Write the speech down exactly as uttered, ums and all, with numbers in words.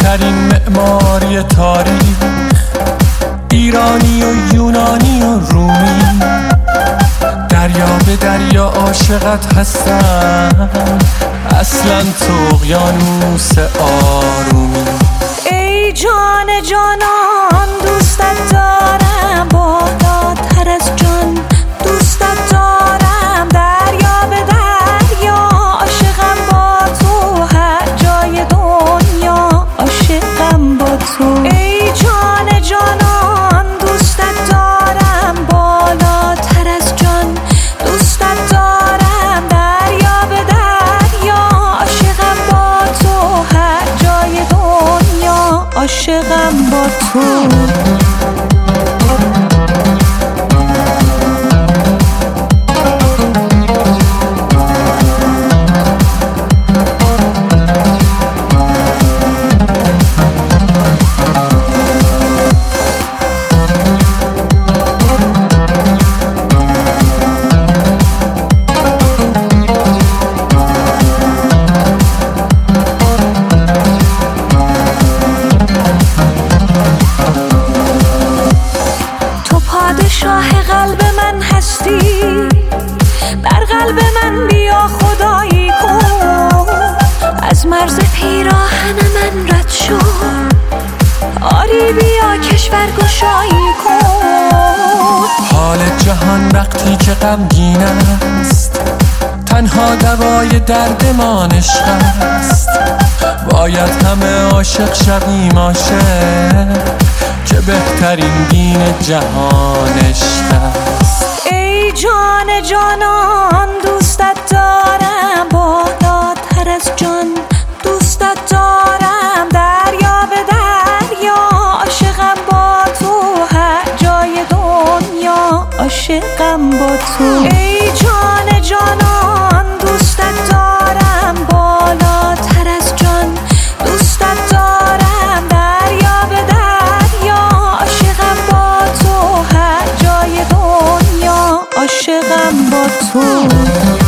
بهترین معماری تاریخ، ایرانی و یونانی و رومی، دریا به دریا عاشقت هستم، اصلا تو اقیانوس آرومی. ای جان جانان دوستت دارم، بالاتر از جان دوستت دارم، دریا به دریا عاشقم با تو، هر جای دنیا عاشقم با تو. ای جان جانان دوستت دارم، بالاتر از جان دوستت دارم، دریا به دریا عاشقم با تو، هر جای دنیا عاشقم با تو. شاه قلب من هستی، در قلب من بیا خدایی کن، از مرز پیراهن من رد شو، آری بیا کشور گشایی کن. حال جهان وقتی که غمگین است، تنها دوای درد عشق است، باید همه عاشق شویم عاشق، که بهترین دین جهان عشق است. ای جان جانان دوستت دارم، بالاتر از جان دوستت دارم، دریا به دریا عاشقم با تو، هر جای دنیا عاشقم با تو. ای جان جانان دوستت دارم، بالاتر از جان دوستت دارم، دریا به دریا عاشقم با تو، هر جای دنیا عاشقم با تو.